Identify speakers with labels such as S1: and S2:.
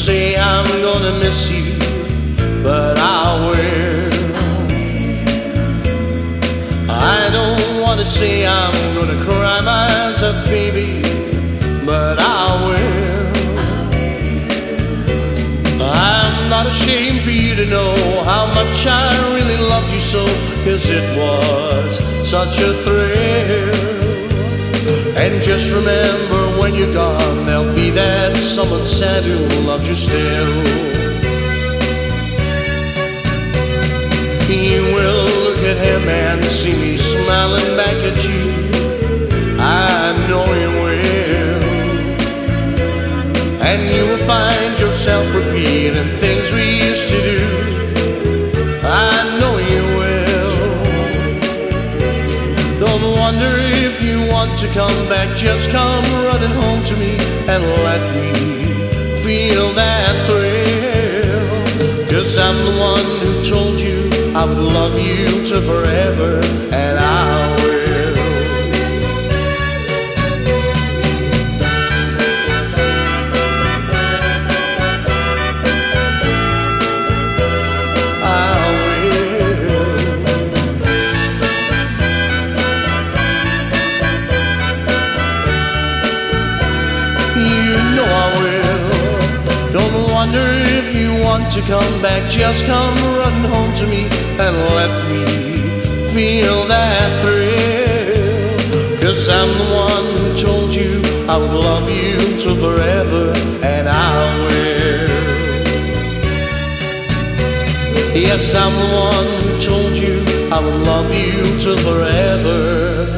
S1: say I'm gonna miss you, but I will. I don't wanna say I'm gonna cry my eyes up, baby, but I will. I'm not ashamed for you to know how much I really loved you so, 'cause it was such a thrill. And just remember, when you're gone, there'll be that someone sad who loves you still. You will look at him and see me smiling back at you. I know you will. And you will find yourself repeating things we used to do. I know you will. Don't wonder if you want to come back. Just come running home to me and let me feel that thrill. 'Cause I'm the one who told you I would love you to forever, and I will. I will. You know I will. Don't wonder if you want to come back. Just come running home to me and let me feel that thrill. 'Cause I'm the one who told you I would love you till forever, and I will. Yes, I'm the one who told you I would love you till forever.